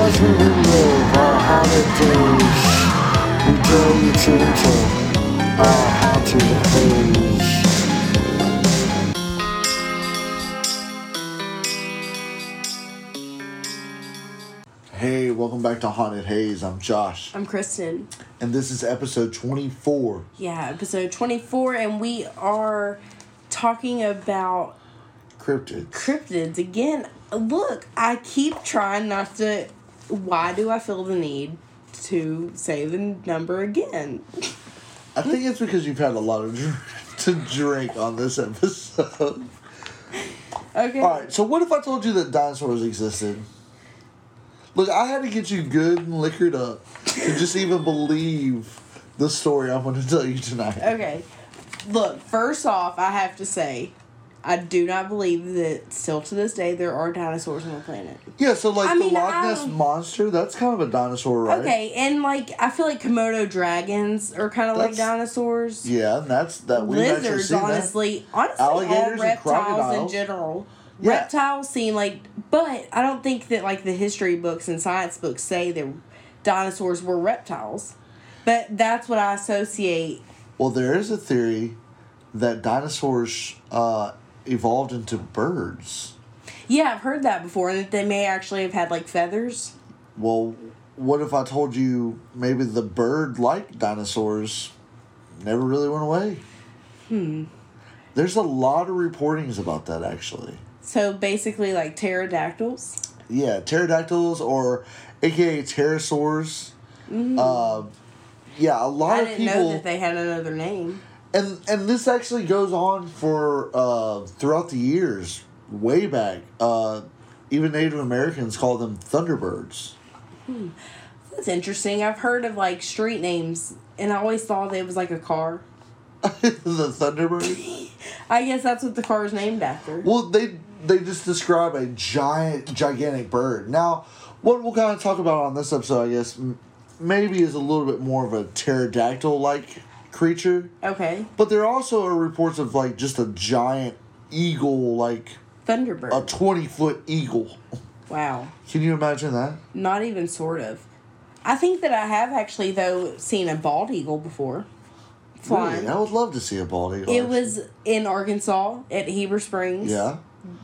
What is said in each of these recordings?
As we relive our holidays, we draw you into our haunted haze. Hey, welcome back to Haunted Haze. I'm Josh. I'm Kristen. And this is episode 24. Yeah, episode 24, and we are talking about cryptids again. Look, I keep trying not to. Why do I feel the need to say the number again? I think it's because you've had a lot to drink on this episode. Okay. Alright, so what if I told you that dinosaurs existed? Look, I had to get you good and liquored up to just even believe the story I'm going to tell you tonight. Okay. Look, first off, I have to say, I do not believe that still to this day there are dinosaurs on the planet. Yeah, so the Loch Ness Monster, that's kind of a dinosaur, right? Okay, and I feel like Komodo dragons are kind of like dinosaurs. Yeah, and lizards, honestly, alligators all reptiles and crocodiles in general. Yeah. Reptiles seem but I don't think that the history books and science books say that dinosaurs were reptiles. But that's what I associate. Well, there is a theory that dinosaurs evolved into birds. Yeah, I've heard that before, and that they may actually have had feathers. Well, what if I told you maybe the bird-like dinosaurs never really went away? There's a lot of reportings about that, actually. So basically pterodactyls? Yeah, pterodactyls or aka pterosaurs. Yeah, a lot of people... I didn't know that they had another name. And this actually goes on for throughout the years, way back. Even Native Americans call them thunderbirds. That's interesting. I've heard of street names, and I always thought it was a car. The Thunderbird? I guess that's what the car is named after. Well, they just describe a gigantic bird. Now, what we'll kind of talk about on this episode, I guess, maybe is a little bit more of a pterodactyl-like creature. Okay. But there also are reports of just a giant eagle, Thunderbird. a 20-foot eagle. Wow. Can you imagine that? Not even sort of. I think that I have actually, though, seen a bald eagle before. Flying. Really? I would love to see a bald eagle. It was in Arkansas at Heber Springs. Yeah?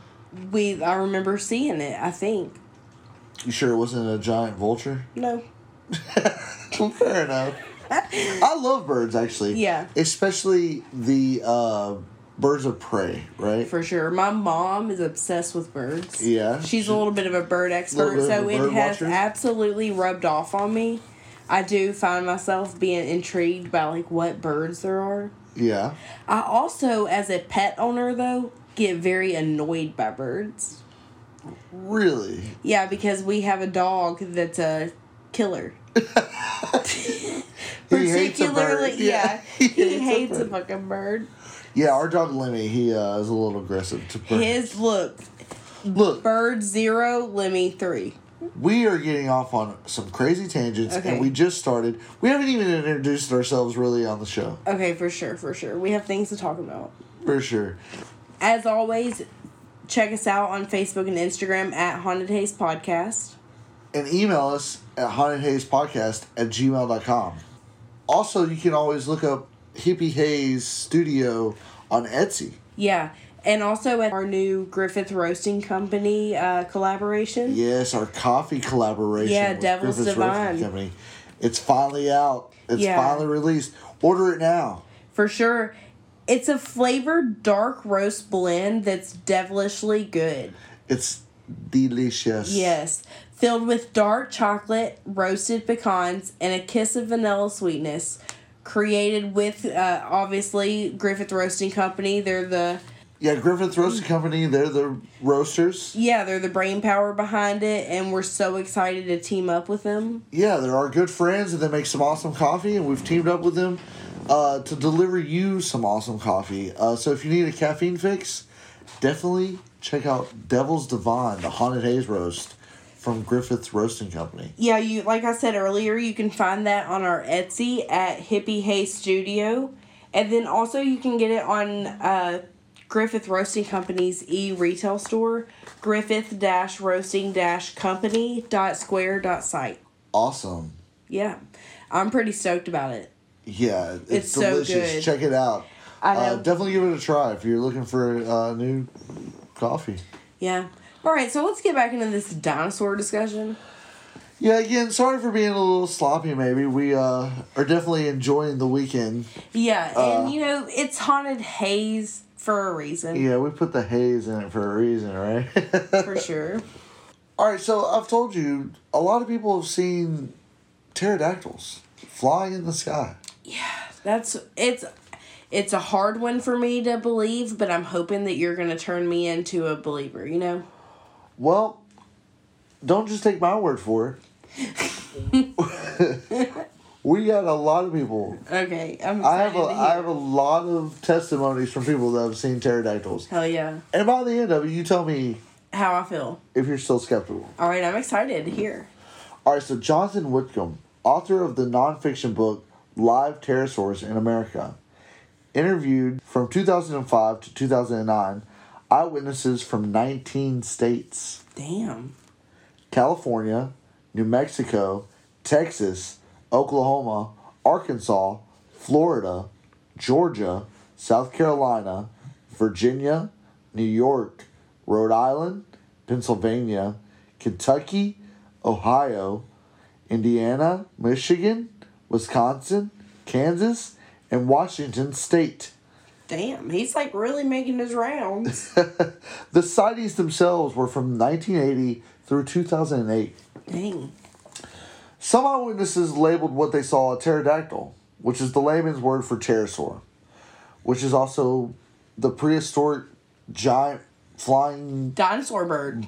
I remember seeing it, I think. You sure it wasn't a giant vulture? No. Fair enough. I love birds, actually. Yeah. Especially the birds of prey, right? For sure. My mom is obsessed with birds. Yeah. She's a little bit of a bird expert, so it has absolutely rubbed off on me. I do find myself being intrigued by what birds there are. Yeah. I also, as a pet owner, though, get very annoyed by birds. Really? Yeah, because we have a dog that's a killer. He hates a bird. Yeah. He hates a fucking bird. Yeah, our dog Lemmy, he is a little aggressive to birds. Look. Bird 0, Lemmy 3. We are getting off on some crazy tangents, and we just started. We haven't even introduced ourselves really on the show. Okay, for sure. We have things to talk about. For sure. As always, check us out on Facebook and Instagram at Haunted Haze Podcast. And email us at hauntedhazepodcast@gmail.com. Also, you can always look up Hippie Haze Studio on Etsy. Yeah. And also at our new Griffith Roasting Company collaboration. Yes, our coffee collaboration. Yeah, with Devil's Griffith's Divine. Roasting Company. It's finally out. It's finally released. Order it now. For sure. It's a flavored dark roast blend that's devilishly good. It's delicious. Yes. Filled with dark chocolate, roasted pecans, and a kiss of vanilla sweetness. Created with, obviously, Griffith Roasting Company. They're the... Yeah, Griffith Roasting Company, they're the roasters. Yeah, they're the brain power behind it, and we're so excited to team up with them. Yeah, they're our good friends, and they make some awesome coffee, and we've teamed up with them to deliver you some awesome coffee. So if you need a caffeine fix, definitely check out Devil's Divine, the Haunted Haze Roast from Griffith's Roasting Company. Yeah, like I said earlier, you can find that on our Etsy at Hippie Haze Studio. And then also you can get it on Griffith Roasting Company's e-retail store, griffith-roasting-company.square.site. Awesome. Yeah. I'm pretty stoked about it. Yeah, it's delicious. So good. Check it out. I know. Definitely give it a try if you're looking for new coffee. Yeah. All right, so let's get back into this dinosaur discussion. Yeah, again, sorry for being a little sloppy, maybe. We are definitely enjoying the weekend. Yeah, and, it's Haunted Haze for a reason. Yeah, we put the haze in it for a reason, right? For sure. All right, so I've told you, a lot of people have seen pterodactyls flying in the sky. Yeah, it's a hard one for me to believe, but I'm hoping that you're going to turn me into a believer, Well, don't just take my word for it. We got a lot of people. Okay, I'm excited I have a lot of testimonies from people that have seen pterodactyls. Hell yeah. And by the end of it, you tell me how I feel. If you're still skeptical. All right, I'm excited to hear. All right, so Jonathan Whitcomb, author of the nonfiction book Live Pterosaurs in America, interviewed from 2005 to 2009 eyewitnesses from 19 states. Damn. California, New Mexico, Texas, Oklahoma, Arkansas, Florida, Georgia, South Carolina, Virginia, New York, Rhode Island, Pennsylvania, Kentucky, Ohio, Indiana, Michigan, Wisconsin, Kansas, and Washington State. Damn, he's really making his rounds. The sightings themselves were from 1980 through 2008. Dang. Some eyewitnesses labeled what they saw a pterodactyl, which is the layman's word for pterosaur, which is also the prehistoric giant flying... dinosaur bird.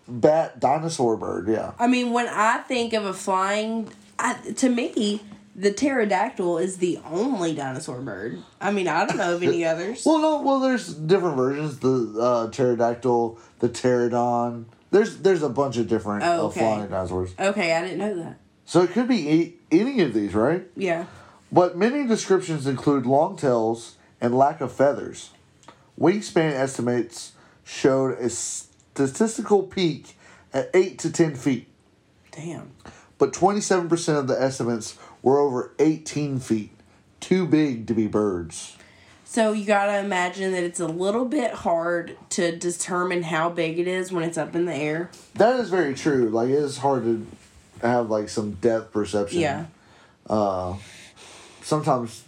Dinosaur bird, yeah. I mean, when I think of a flying... to me... the pterodactyl is the only dinosaur bird. I mean, I don't know of any others. Well, there's different versions. The pterodactyl, the pterodon. There's a bunch of different flying dinosaurs. Okay, I didn't know that. So it could be any of these, right? Yeah. But many descriptions include long tails and lack of feathers. Wingspan estimates showed a statistical peak at 8 to 10 feet. Damn. But 27% of the estimates were over 18 feet. Too big to be birds. So you gotta imagine that it's a little bit hard to determine how big it is when it's up in the air. That is very true. It is hard to have some depth perception. Yeah. Sometimes,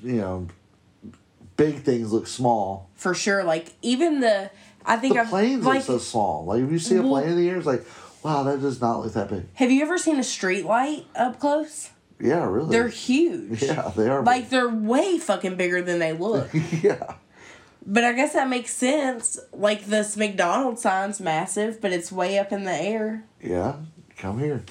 big things look small. For sure. Even the planes look so small. If you see a plane in the air, it's wow, that does not look that big. Have you ever seen a street light up close? Yeah, really. They're huge. Yeah, they are. They're way fucking bigger than they look. Yeah. But I guess that makes sense. This McDonald's sign's massive, but it's way up in the air. Yeah, come here.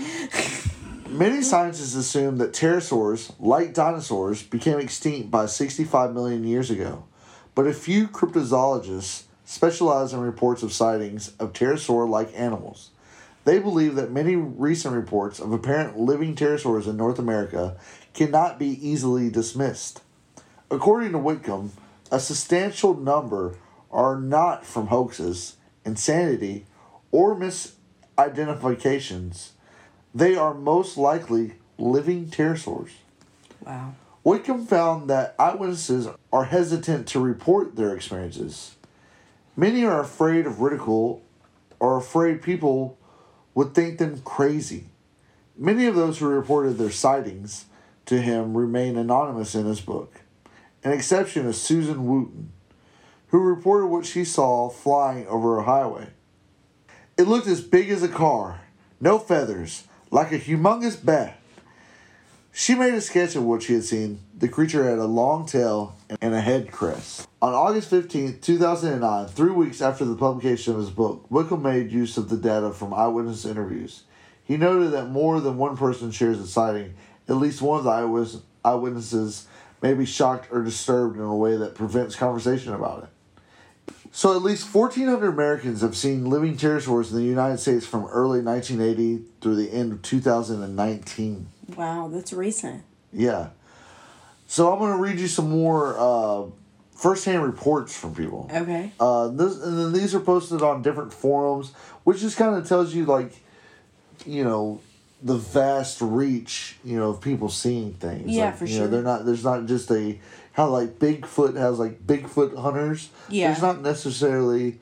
Many scientists assume that pterosaurs, like dinosaurs, became extinct by 65 million years ago. But a few cryptozoologists specialize in reports of sightings of pterosaur-like animals. They believe that many recent reports of apparent living pterosaurs in North America cannot be easily dismissed. According to Whitcomb, a substantial number are not from hoaxes, insanity, or misidentifications. They are most likely living pterosaurs. Wow. Whitcomb found that eyewitnesses are hesitant to report their experiences. Many are afraid of ridicule or afraid people would think them crazy. Many of those who reported their sightings to him remain anonymous in his book. An exception is Susan Wooten, who reported what she saw flying over a highway. It looked as big as a car, no feathers, like a humongous bat. She made a sketch of what she had seen. The creature had a long tail and a head crest. On August 15, 2009, 3 weeks after the publication of his book, Whitcomb made use of the data from eyewitness interviews. He noted that more than one person shares a sighting. At least one of the eyewitnesses may be shocked or disturbed in a way that prevents conversation about it. So at least 1,400 Americans have seen living pterosaurs in the United States from early 1980 through the end of 2019. Wow, that's recent. Yeah. So I'm going to read you some more first-hand reports from people. Okay. And then these are posted on different forums, which just kind of tells you, like, you know, the vast reach, you know, of people seeing things. Yeah, like, for sure. There's not just how, like, Bigfoot has, like, Bigfoot hunters. Yeah. There's not necessarily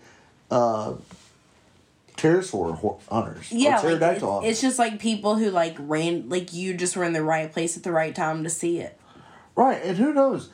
pterosaur hunters. Yeah, or pterodactyl hunters. It's just, like, people who, like, you just were in the right place at the right time to see it. Right, and who knows?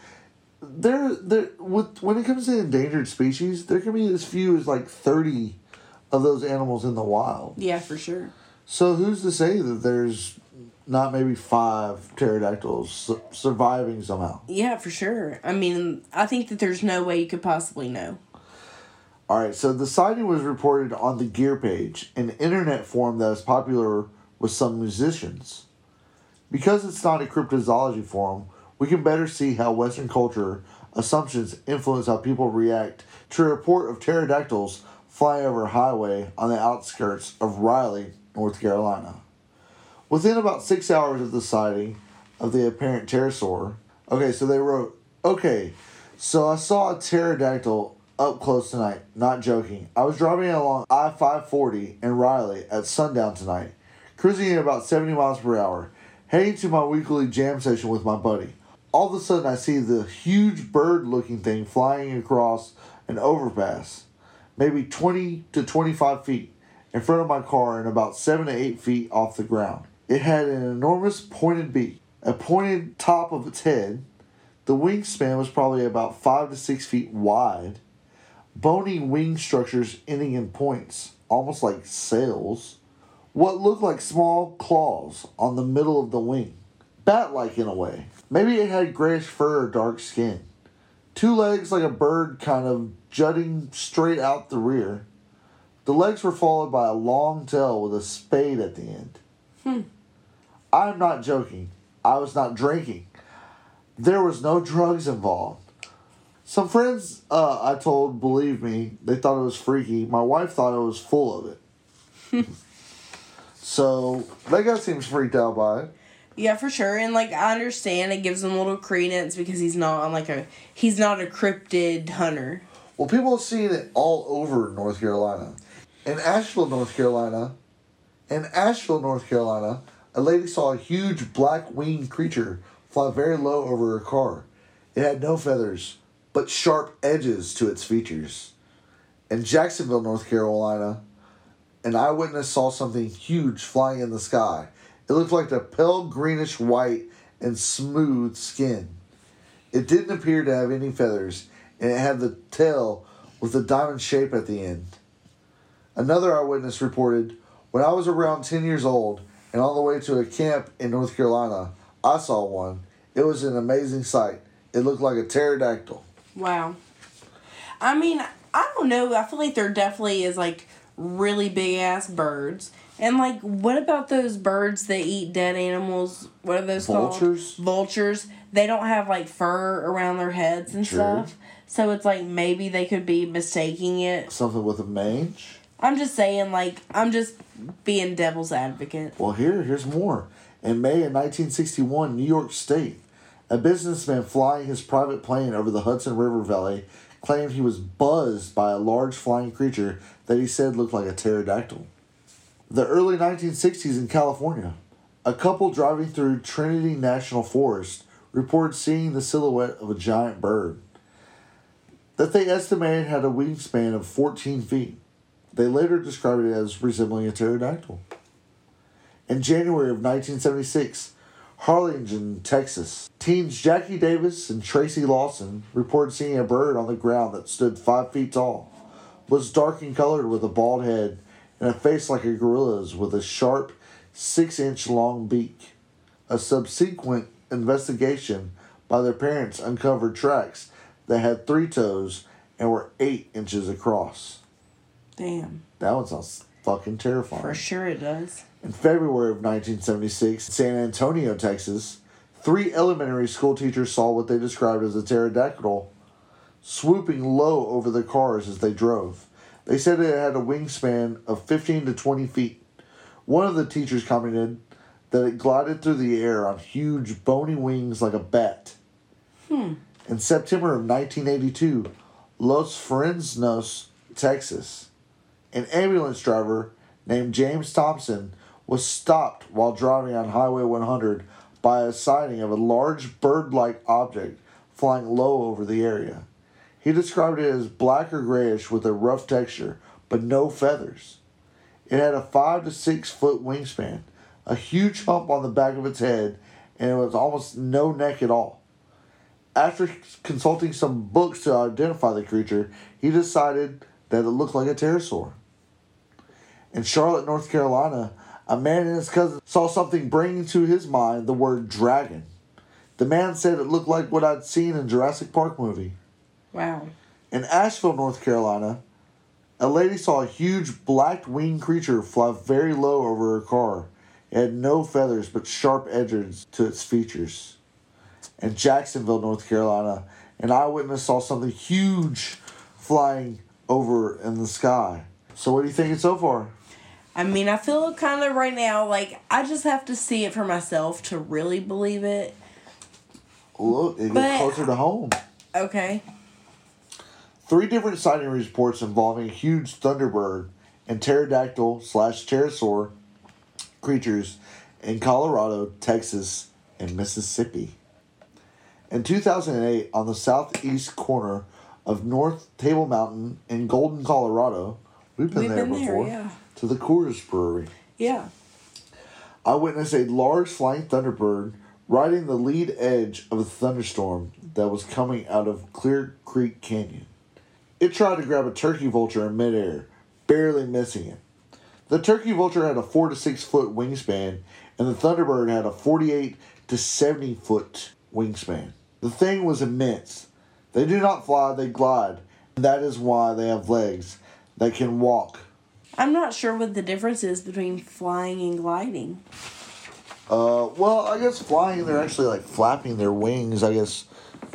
When it comes to endangered species, there can be as few as, like, 30 of those animals in the wild. Yeah, for sure. So who's to say that there's not maybe 5 pterodactyls surviving somehow? Yeah, for sure. I mean, I think that there's no way you could possibly know. Alright, so the sighting was reported on the Gear page, an internet forum that is popular with some musicians. Because it's not a cryptozoology forum, we can better see how Western culture assumptions influence how people react to a report of pterodactyls flying over a highway on the outskirts of Raleigh, North Carolina. Within about 6 hours of the sighting of the apparent pterosaur, so they wrote, so I saw a pterodactyl up close tonight, not joking. I was driving along I-540 in Raleigh at sundown tonight, cruising at about 70 miles per hour, heading to my weekly jam session with my buddy. All of a sudden I see the huge bird-looking thing flying across an overpass, maybe 20 to 25 feet, in front of my car and about 7 to 8 feet off the ground. It had an enormous pointed beak, a pointed top of its head. The wingspan was probably about 5 to 6 feet wide, bony wing structures ending in points, almost like sails, what looked like small claws on the middle of the wing, bat-like in a way. Maybe it had grayish fur or dark skin. 2 legs like a bird kind of jutting straight out the rear. The legs were followed by a long tail with a spade at the end. I'm not joking. I was not drinking. There was no drugs involved. Some friends I told believed me. They thought it was freaky. My wife thought I was full of it. So, that guy seems freaked out by it. Yeah, for sure. And, like, I understand it gives him a little credence because he's not he's not a cryptid hunter. Well, people have seen it all over North Carolina. In Asheville, North Carolina, a lady saw a huge black-winged creature fly very low over her car. It had no feathers, but sharp edges to its features. In Jacksonville, North Carolina, an eyewitness saw something huge flying in the sky. It looked like a pale greenish white and smooth skin. It didn't appear to have any feathers, and it had the tail with a diamond shape at the end. Another eyewitness reported, when I was around 10 years old and on the way to a camp in North Carolina, I saw one. It was an amazing sight. It looked like a pterodactyl. Wow. I mean, I don't know. I feel like there definitely is, like, really big-ass birds. And, like, what about those birds that eat dead animals? What are those called? Vultures. They don't have, like, fur around their heads and stuff. So it's like maybe they could be mistaking it. Something with a mange? I'm just saying, like, I'm just being devil's advocate. Well, here's more. In May of 1961, New York State, a businessman flying his private plane over the Hudson River Valley claimed he was buzzed by a large flying creature that he said looked like a pterodactyl. The early 1960s in California, a couple driving through Trinity National Forest reported seeing the silhouette of a giant bird that they estimated had a wingspan of 14 feet. They later described it as resembling a pterodactyl. In January of 1976, Harlingen, Texas, teens Jackie Davis and Tracy Lawson reported seeing a bird on the ground that stood 5 feet tall, was dark in color with a bald head, and a face like a gorilla's with a sharp 6-inch long beak. A subsequent investigation by their parents uncovered tracks that had 3 toes and were 8 inches across. Damn. That one sounds fucking terrifying. For sure it does. In February of 1976, in San Antonio, Texas, 3 elementary school teachers saw what they described as a pterodactyl swooping low over their cars as they drove. They said it had a wingspan of 15 to 20 feet. One of the teachers commented that it glided through the air on huge bony wings like a bat. In September of 1982, Los Fresnos, Texas, an ambulance driver named James Thompson was stopped while driving on Highway 100 by a sighting of a large bird-like object flying low over the area. He described it as black or grayish with a rough texture, but no feathers. It had a 5 to 6 foot wingspan, a huge hump on the back of its head, and it was almost no neck at all. After consulting some books to identify the creature, he decided that it looked like a pterosaur. In Charlotte, North Carolina, a man and his cousin saw something bringing to his mind the word dragon. The man said it looked like what I'd seen in Jurassic Park movie. Wow. In Asheville, North Carolina, a lady saw a huge black-winged creature fly very low over her car. It had no feathers but sharp edges to its features. In Jacksonville, North Carolina, an eyewitness saw something huge flying over in the sky. So what do you think so far? I mean, I feel kind of right now like I just have to see it for myself to really believe it. Look, it gets closer to home. Okay. 3 different sighting reports involving a huge thunderbird and pterodactyl/pterosaur creatures in Colorado, Texas, and Mississippi. In 2008, on the southeast corner of North Table Mountain in Golden, Colorado, we've been there before, yeah. to the Coors Brewery. Yeah. I witnessed a large flying thunderbird riding the lead edge of a thunderstorm that was coming out of Clear Creek Canyon. It tried to grab a turkey vulture in midair, barely missing it. The turkey vulture had a 4 to 6 foot wingspan, and the thunderbird had a 48 to 70 foot wingspan. The thing was immense. They do not fly, they glide, and that is why they have legs that can walk. I'm not sure what the difference is between flying and gliding. Well, I guess flying, they're actually like flapping their wings, I guess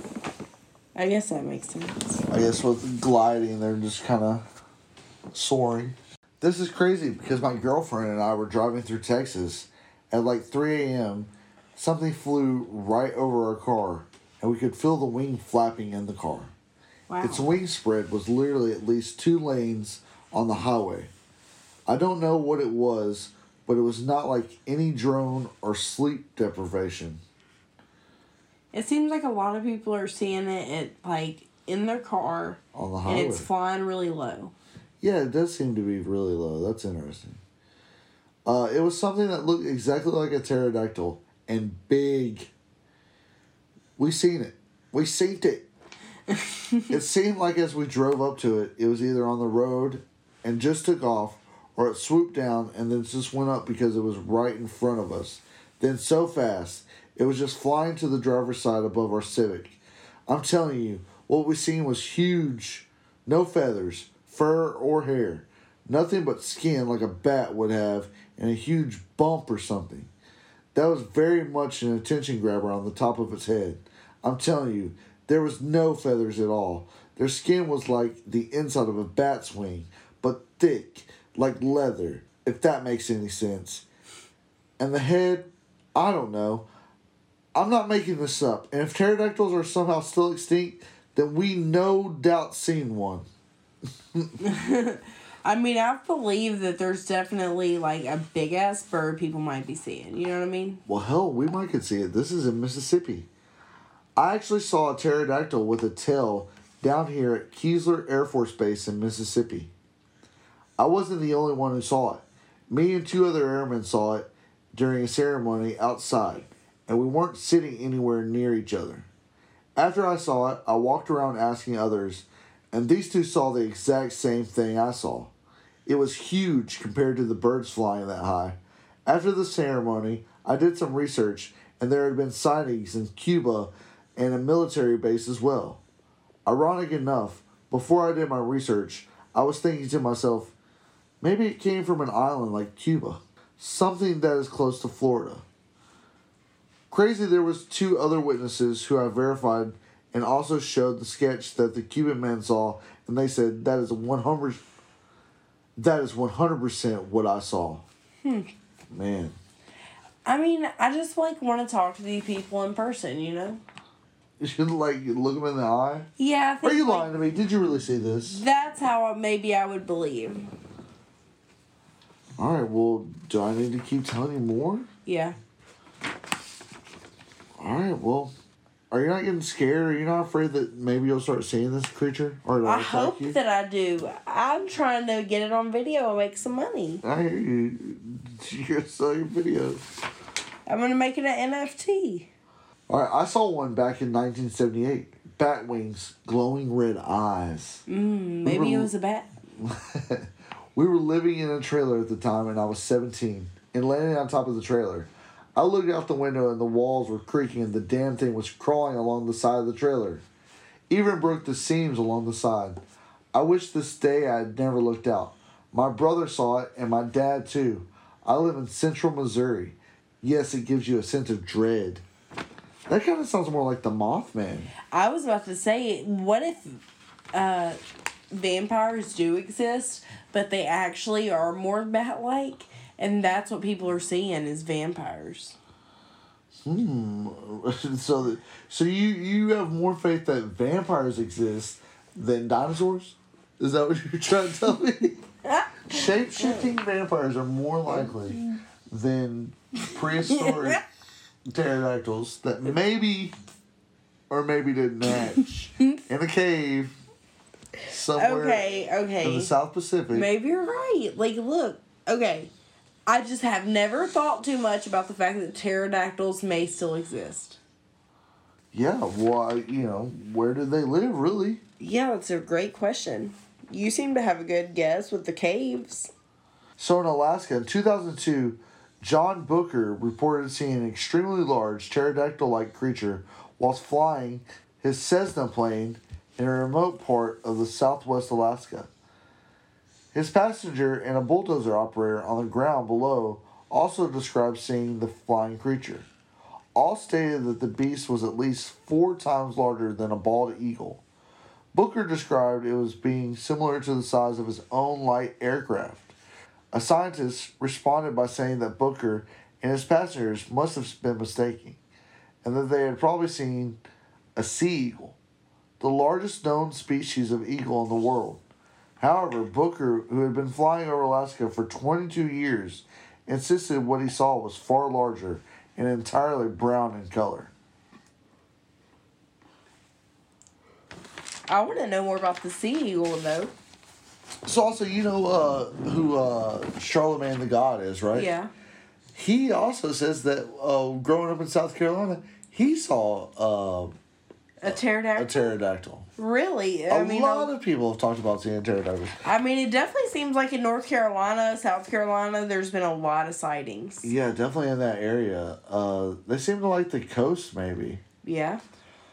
that makes sense. I guess with gliding, they're just kind of soaring. This is crazy because my girlfriend and I were driving through Texas at like 3 a.m. Something flew right over our car, and we could feel the wing flapping in the car. Wow. Its wing spread was literally at least 2 lanes on the highway. I don't know what it was, but it was not like any drone or sleep deprivation. It seems like a lot of people are seeing it in their car on the highway, and it's flying really low. Yeah, it does seem to be really low. That's interesting. It was something that looked exactly like a pterodactyl and big. We seen it. It seemed like as we drove up to it, it was either on the road and just took off, or it swooped down and then just went up because it was right in front of us. Then so fast, it was just flying to the driver's side above our Civic. I'm telling you, what we seen was huge. No feathers, fur, or hair. Nothing but skin like a bat would have and a huge bump or something. That was very much an attention grabber on the top of its head. I'm telling you, there was no feathers at all. Their skin was like the inside of a bat's wing, but thick, like leather, if that makes any sense. And the head, I don't know. I'm not making this up. And if pterodactyls are somehow still extinct, then we no doubt seen one. I mean, I believe that there's definitely like a big ass bird people might be seeing. You know what I mean? Well, hell, we might could see it. This is in Mississippi. I actually saw a pterodactyl with a tail down here at Keesler Air Force Base in Mississippi. I wasn't the only one who saw it. Me and 2 other airmen saw it during a ceremony outside, and we weren't sitting anywhere near each other. After I saw it, I walked around asking others, and these 2 saw the exact same thing I saw. It was huge compared to the birds flying that high. After the ceremony, I did some research, and there had been sightings in Cuba and a military base as well. Ironic enough, before I did my research, I was thinking to myself, maybe it came from an island like Cuba, something that is close to Florida. Crazy, there was 2 other witnesses who I verified and also showed the sketch that the Cuban men saw, and they said that is 100% what I saw. Man. I mean, I just want to talk to these people in person, you know? You should like look them in the eye. Yeah, I think. Are you lying to me? Did you really see this? That's how maybe I would believe. All right. Well, do I need to keep telling you more? Yeah. All right. Well, are you not getting scared? Are you not afraid that maybe you'll start seeing this creature? Or I hope that I do. I'm trying to get it on video and make some money. I hear you. You're gonna sell your videos. I'm gonna make it an NFT. All right. I saw one back in 1978. Bat wings, glowing red eyes. Maybe it was a bat. We were living in a trailer at the time, and I was 17. And landing on top of the trailer, I looked out the window, and the walls were creaking, and the damn thing was crawling along the side of the trailer. Even broke the seams along the side. I wish this day I had never looked out. My brother saw it, and my dad too. I live in central Missouri. Yes, it gives you a sense of dread. That kind of sounds more like the Mothman. I was about to say, what if vampires do exist, but they actually are more bat-like, and that's what people are seeing is vampires? So you have more faith that vampires exist than dinosaurs? Is that what you're trying to tell me? Shape-shifting vampires are more likely than prehistoric pterodactyls that maybe or maybe didn't hatch in a cave somewhere in the South Pacific. Maybe you're right. Like, look, okay. I just have never thought too much about the fact that pterodactyls may still exist. Yeah, well, where do they live, really? Yeah, that's a great question. You seem to have a good guess with the caves. So in Alaska, in 2002, John Booker reported seeing an extremely large pterodactyl-like creature whilst flying his Cessna plane in a remote part of the southwest Alaska. His passenger and a bulldozer operator on the ground below also described seeing the flying creature. All stated that the beast was at least 4 times larger than a bald eagle. Booker described it as being similar to the size of his own light aircraft. A scientist responded by saying that Booker and his passengers must have been mistaken, and that they had probably seen a sea eagle, the largest known species of eagle in the world. However, Booker, who had been flying over Alaska for 22 years, insisted what he saw was far larger and entirely brown in color. I want to know more about the sea eagle, though. So also, you know who Charlemagne the God is, right? Yeah. He also says that growing up in South Carolina, he saw a pterodactyl. A pterodactyl. Really? A lot of people have talked about seeing pterodactyls. I mean, it definitely seems like in North Carolina, South Carolina, there's been a lot of sightings. Yeah, definitely in that area. They seem to like the coast, maybe. Yeah.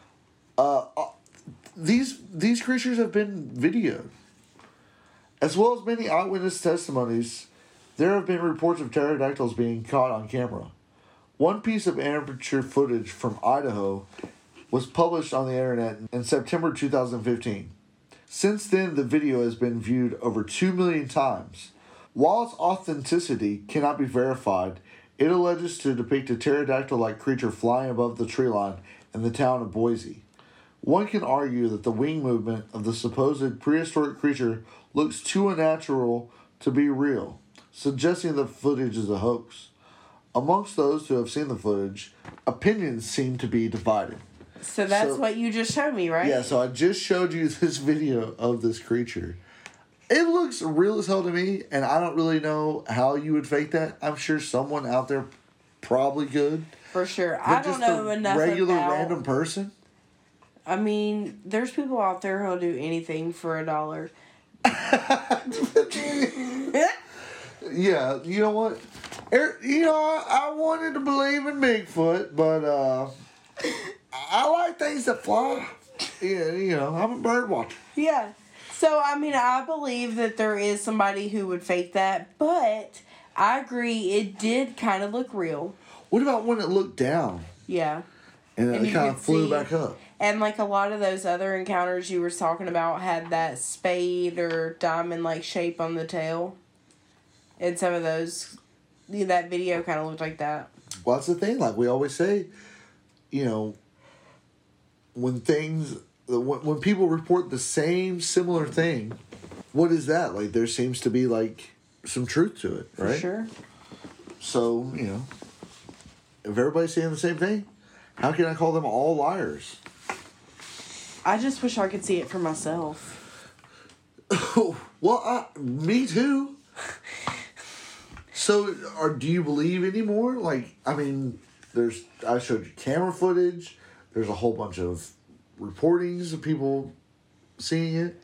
These creatures have been videoed. As well as many eyewitness testimonies, there have been reports of pterodactyls being caught on camera. One piece of amateur footage from Idaho was published on the internet in September 2015. Since then, the video has been viewed over 2 million times. While its authenticity cannot be verified, it alleges to depict a pterodactyl-like creature flying above the tree line in the town of Boise. One can argue that the wing movement of the supposed prehistoric creature looks too unnatural to be real, suggesting the footage is a hoax. Amongst those who have seen the footage, opinions seem to be divided. So that's what you just showed me, right? Yeah, so I just showed you this video of this creature. It looks real as hell to me, and I don't really know how you would fake that. I'm sure someone out there probably could. For sure. I don't know enough regular random person? I mean, there's people out there who'll do anything for $1. Yeah, you know what? I wanted to believe in Bigfoot, but I like things that fly. Yeah, I'm a bird watcher. Yeah. So, I mean, I believe that there is somebody who would fake that, but I agree, it did kind of look real. What about when it looked down? Yeah. And it kind of flew back up. And like a lot of those other encounters you were talking about had that spade or diamond-like shape on the tail. And some of those, that video kind of looked like that. Well, that's the thing. Like we always say, when people report the same similar thing, what is that? Like, there seems to be, like, some truth to it, right? For sure. So, you know, if everybody's saying the same thing, how can I call them all liars? I just wish I could see it for myself. Well, me too. So, do you believe anymore? Like, I mean, I showed you camera footage. There's a whole bunch of reportings of people seeing it.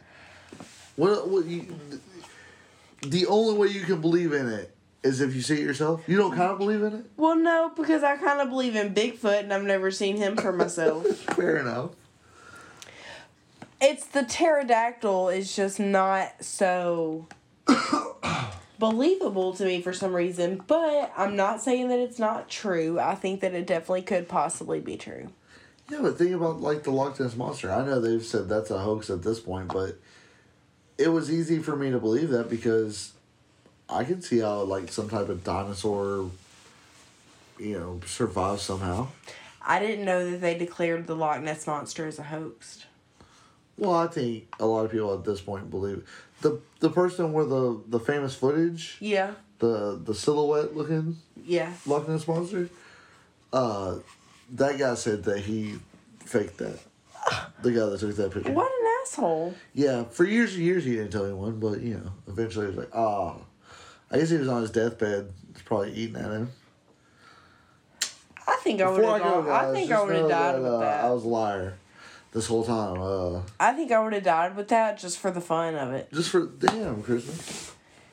The only way you can believe in it is if you see it yourself? You don't kind of believe in it? Well, no, because I kind of believe in Bigfoot, and I've never seen him for myself. Fair enough. It's the pterodactyl is just not so believable to me for some reason, but I'm not saying that it's not true. I think that it definitely could possibly be true. Yeah, but think about, like, the Loch Ness Monster. I know they've said that's a hoax at this point, but it was easy for me to believe that because I can see how, like, some type of dinosaur, you know, survives somehow. I didn't know that they declared the Loch Ness Monster as a hoax. Well, I think a lot of people at this point believe it. The person with the famous footage. Yeah. The silhouette looking. Yeah. Loch Ness Monster. That guy said that he faked that. The guy that took that picture. What an asshole. Yeah, for years and years he didn't tell anyone, but, you know, eventually he was like, I guess he was on his deathbed. He's probably eating at him. I think I would have died with that. I was a liar this whole time. I think I would have died with that just for the fun of it. Just for, damn, Christmas.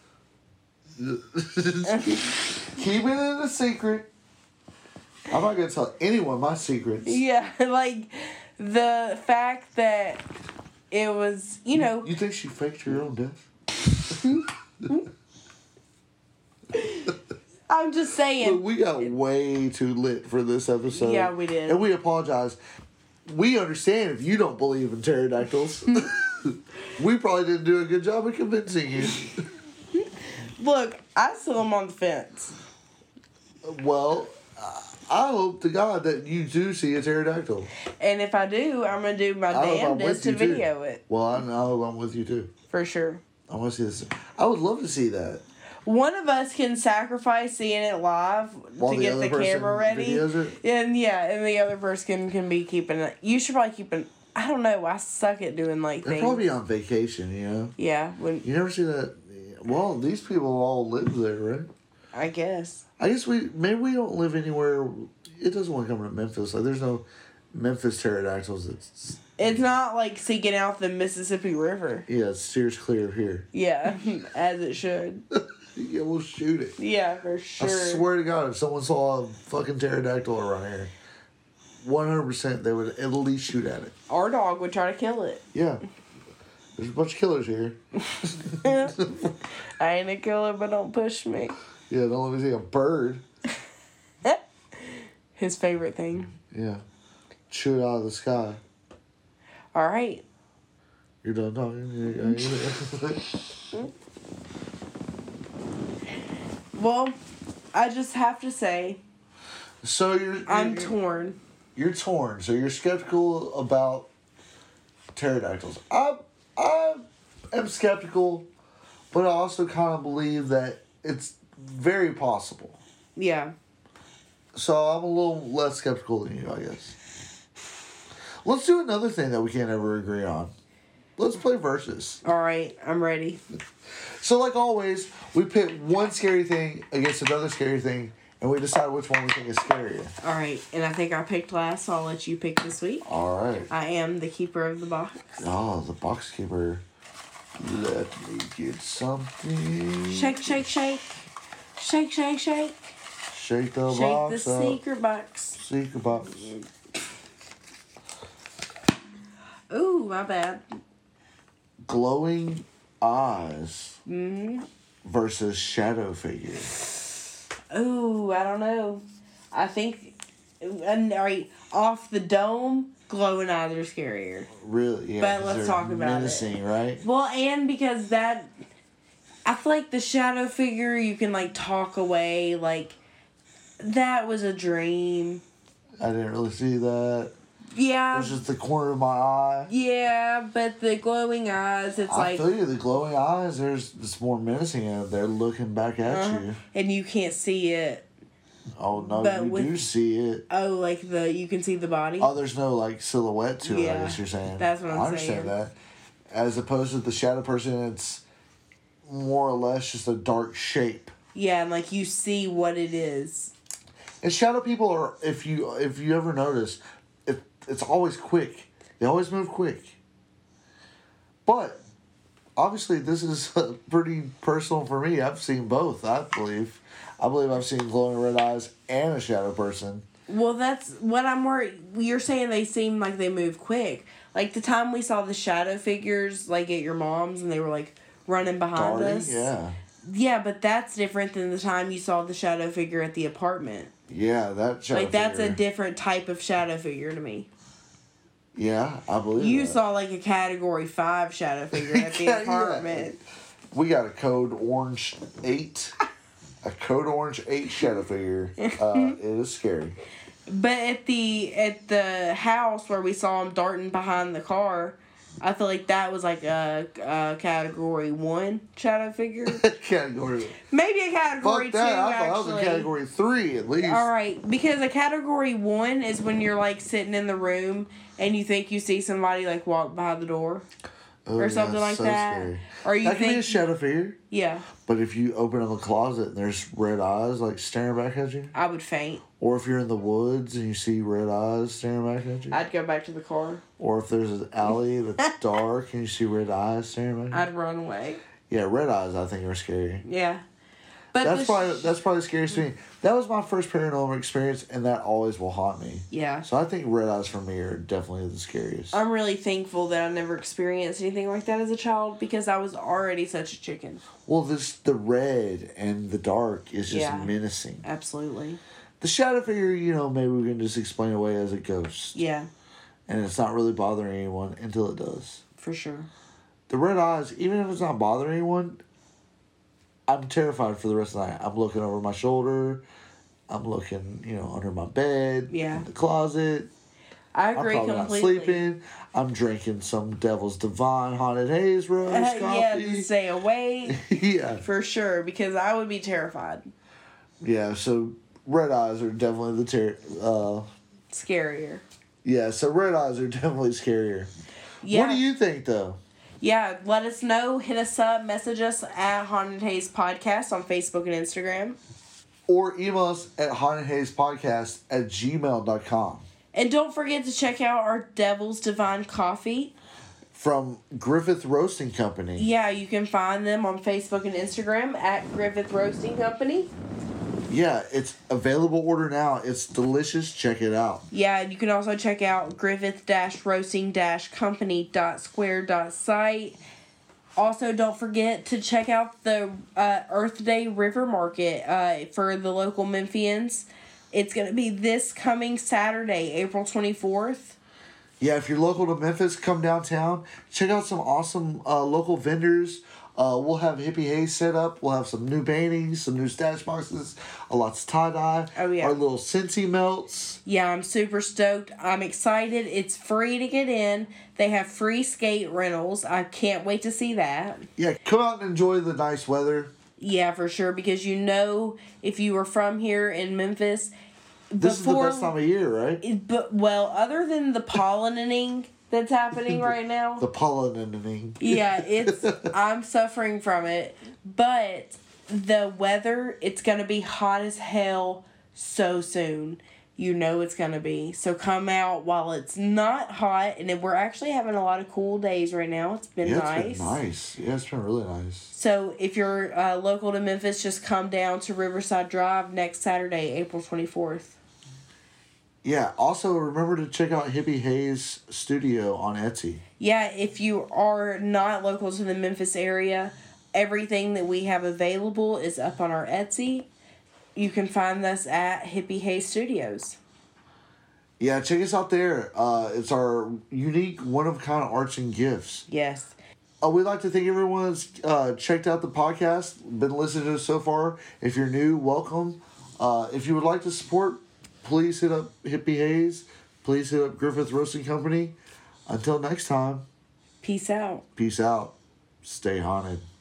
Keeping it a secret. I'm not going to tell anyone my secrets. Yeah, like, the fact that it was, you know... You think she faked her own death? I'm just saying. Look, we got way too lit for this episode. Yeah, we did. And we apologize. We understand if you don't believe in pterodactyls. We probably didn't do a good job of convincing you. Look, I still am on the fence. Well, I hope to God that you do see a pterodactyl. And if I do, I'm going to do my damnedest to video it. Well, I know I'm with you too. For sure. I want to see this. I would love to see that. One of us can sacrifice seeing it live to get the camera ready. And the other person can be keeping it. You should probably keep it. I don't know. I suck at doing like They're things. probably on vacation, you know? Yeah. You never see that? Well, these people all live there, right? I guess. I guess maybe we don't live anywhere. It doesn't want to come to Memphis. Like, there's no Memphis pterodactyls. It's not like seeking out the Mississippi River. Yeah, it steers clear of here. Yeah, as it should. Yeah, we'll shoot it. Yeah, for sure. I swear to God, if someone saw a fucking pterodactyl around here, 100% they would at least shoot at it. Our dog would try to kill it. Yeah. There's a bunch of killers here. I ain't a killer, but don't push me. Yeah, don't let me see a bird. His favorite thing. Yeah. Shoot out of the sky. All right. You're done talking? Well, I just have to say. So I'm torn. You're torn. So you're skeptical about pterodactyls. I am skeptical, but I also kind of believe that it's very possible. Yeah. So I'm a little less skeptical than you, I guess. Let's do another thing that we can't ever agree on. Let's play Versus. All right, I'm ready. So, like always, we pit one scary thing against another scary thing, and we decide which one we think is scarier. All right, and I think I picked last, so I'll let you pick this week. All right. I am the keeper of the box. Oh, the box keeper. Let me get something. Shake, shake, shake. Shake, shake, shake. Shake the shake box the up. secret box. Secret box. Ooh, my bad. Glowing eyes Mm-hmm. versus shadow figure. Ooh, I don't know. I think, right, off the dome, glowing eyes are scarier. Really? Yeah. But let's talk about menacing, it. Right? Well, and because that, I feel like the shadow figure, you can, like, talk away, like, that was a dream. I didn't really see that. Yeah. It's just the corner of my eye. Yeah, but the glowing eyes, it's I feel you. The glowing eyes, it's more menacing, and they're looking back at you. And you can't see it. Oh, no, but you do see it. Oh, like you can see the body? Oh, there's no, like, silhouette to it, I guess you're saying. That's what I'm saying. I understand that. As opposed to the shadow person, it's more or less just a dark shape. Yeah, and, like, you see what it is. And shadow people are, if you ever notice, it's always quick. They always move quick. But, obviously, this is pretty personal for me. I've seen both, I believe. I believe I've seen glowing red eyes and a shadow person. Well, that's what I'm worried. You're saying they seem like they move quick. Like, the time we saw the shadow figures, like, at your mom's, and they were, like, running behind us. Yeah. Yeah, but that's different than the time you saw the shadow figure at the apartment. Yeah, that shadow figure. That's a different type of shadow figure to me. Yeah, I believe you saw, like, a Category 5 shadow figure at the apartment. Yeah. We got a Code Orange 8. A Code Orange 8 shadow figure. It is scary. But at the house where we saw him darting behind the car, I feel like that was like a Category 1 shadow figure. Category. Maybe a Category 2, I thought actually. that was a Category 3, at least. Alright, because a Category 1 is when you're, like, sitting in the room and you think you see somebody, like, walk by the door. Or something like that. Scary. Or you that could be a shadow figure. Yeah. But if you open up a closet and there's red eyes, like, staring back at you. I would faint. Or if you're in the woods and you see red eyes staring back at you. I'd go back to the car. Or if there's an alley that's dark and you see red eyes staring back at you. I'd run away. Yeah, red eyes I think are scary. Yeah. But that's probably the scariest to me. That was my first paranormal experience, and that always will haunt me. Yeah. So I think red eyes for me are definitely the scariest. I'm really thankful that I never experienced anything like that as a child because I was already such a chicken. Well, the red and the dark is just menacing. Absolutely. The shadow figure, maybe we can just explain away as a ghost. Yeah. And it's not really bothering anyone until it does. For sure. The red eyes, even if it's not bothering anyone, I'm terrified for the rest of the night. I'm looking over my shoulder. I'm looking, under my bed. Yeah. In the closet. I agree I'm probably completely. not sleeping. I'm drinking some Devil's Divine Haunted Haze Rose coffee. Yeah, to stay awake. Yeah. For sure, because I would be terrified. Yeah, so red eyes are definitely scarier. Yeah, so red eyes are definitely scarier. Yeah. What do you think, though? Yeah, let us know. Hit us up. Message us at Haunted Haze Podcast on Facebook and Instagram. Or email us at hauntedhazepodcast@gmail.com. And don't forget to check out our Devil's Divine Coffee. From Griffith Roasting Company. Yeah, you can find them on Facebook and Instagram at Griffith Roasting Company. Yeah, it's available order now. It's delicious. Check it out. Yeah, you can also check out griffith-roasting-company.square.site. Also, don't forget to check out the Earth Day River Market for the local Memphians. It's going to be this coming Saturday, April 24th. Yeah, if you're local to Memphis, come downtown. Check out some awesome local vendors. We'll have Hippie Haze set up. We'll have some new paintings, some new stash boxes, lots of tie-dye. Oh, yeah. Our little Scentsy melts. Yeah, I'm super stoked. I'm excited. It's free to get in. They have free skate rentals. I can't wait to see that. Yeah, come out and enjoy the nice weather. Yeah, for sure. Because if you were from here in Memphis... This is the best time of year, right? Other than the pollinating that's happening right now. The pollinating. Yeah, I'm suffering from it. But the weather, it's going to be hot as hell so soon. It's going to be. So come out while it's not hot. And we're actually having a lot of cool days right now. It's been nice. It's been nice. Yeah, it's been really nice. So if you're local to Memphis, just come down to Riverside Drive next Saturday, April 24th. Yeah, also remember to check out Hippie Haze Studio on Etsy. Yeah, if you are not local to the Memphis area, everything that we have available is up on our Etsy. You can find us at Hippie Haze Studios. Yeah, check us out there. It's our unique, one-of-a-kind arts and gifts. Yes. We'd like to thank everyone that's checked out the podcast, been listening to us so far. If you're new, welcome. If you would like to support, please hit up Hippie Haze. please hit up Griffith Roasting Company. Until next time. Peace out. Peace out. Stay haunted.